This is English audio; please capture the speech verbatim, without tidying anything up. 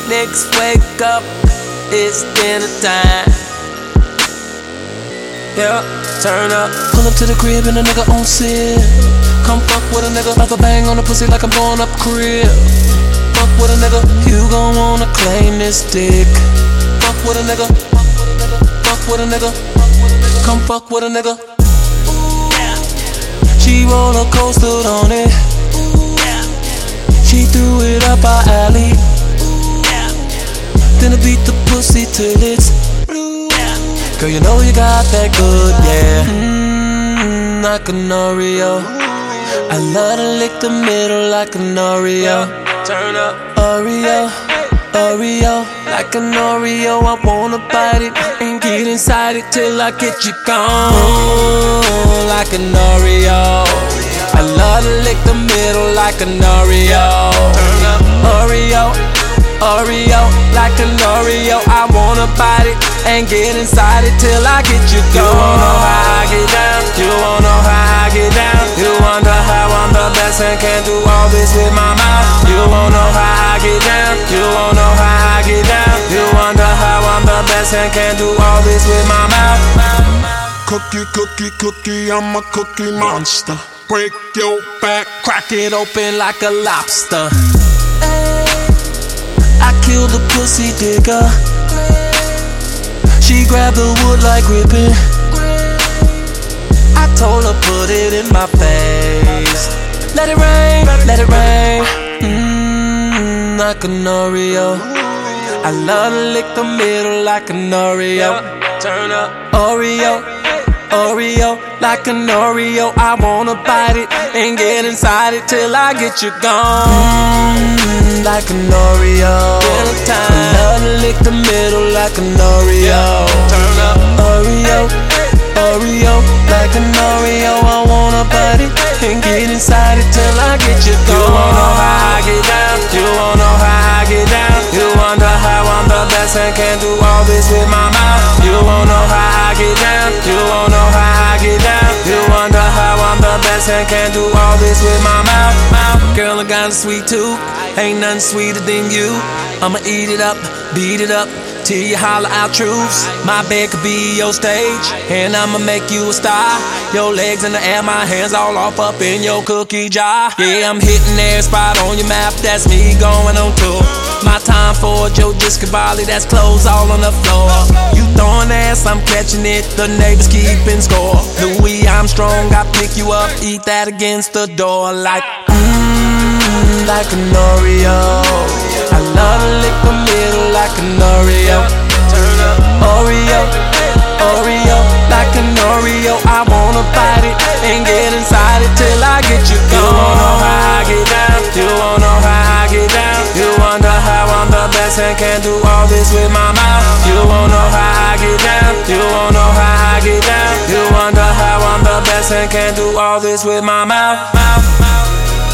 Niggas wake up, it's dinner time. Yeah, turn up. Pull up to the crib and a nigga on sit. Come fuck with a nigga, like a bang on the pussy like I'm blowing up crib. Fuck with a nigga, you gon' wanna claim this dick. Fuck with a nigga, fuck with a nigga, come fuck with a nigga. She roller coastered on it. She threw it up our alley. Then I beat the pussy till it's blue. Girl, you know you got that good, yeah. Mmm, like an Oreo. I love to lick the middle like an Oreo. Turn up, Oreo, Oreo, like an Oreo. I wanna bite it and get inside it till I get you gone. Like an Oreo. I love to lick the middle like an Oreo. Turn up, Oreo, Oreo, like an Oreo. I wanna bite it and get inside it till I get you gone. You wanna know how I get down? You wanna know how I get down? You wonder how I'm the best and can do all this with my mouth. You wanna know how I get down? You wanna know how I get down? You wonder how I'm the best and can do all this with my mouth. Cookie, cookie, cookie, I'm a cookie monster. Break your back, crack it open like a lobster. I killed the pussy digger. She grabbed the wood like ripping. I told her put it in my face. Let it rain, let it rain. Mmm, like an Oreo. I love to lick the middle like an Oreo. Turn up, Oreo, Oreo, like an Oreo. I wanna bite it and get inside it till I get you gone. Mmm, like an Oreo. Dinner time. I love to lick the middle like an Oreo. Turn up, Oreo, Oreo, like an Oreo. I wanna bite it and get inside it till I get you gone. You wanna know how I get down? You wanna know how I get down? You wonder how I'm the best and can do all this with my mouth. You wanna know how I get down? You wanna know how I get down? You wonder how I'm the best and can do all this with my mouth. Girl, I got a sweet tooth, ain't nothing sweeter than you. I'ma eat it up, beat it up, till you holler out truths. My bed could be your stage, and I'ma make you a star. Your legs in the air, my hands all off up in your cookie jar. Yeah, I'm hitting every spot on your map, that's me going on tour. My time for Joe Discavali, that's clothes all on the floor. You throwing ass, I'm catching it, the neighbors keeping score. Louis Armstrong, I pick you up, eat that against the door like mmm, like an Oreo. I love to lick the middle like an Oreo. Oreo, Oreo, like an Oreo. I wanna bite it and get inside it till I get you gone. You wanna know how I get down? You wanna know how I get down? You wonder how I'm the best and can do all this with my mouth. You wanna know how I get down? You wanna know how I get down? You wonder how I'm the best and can do all this with my mouth. mouth, mouth.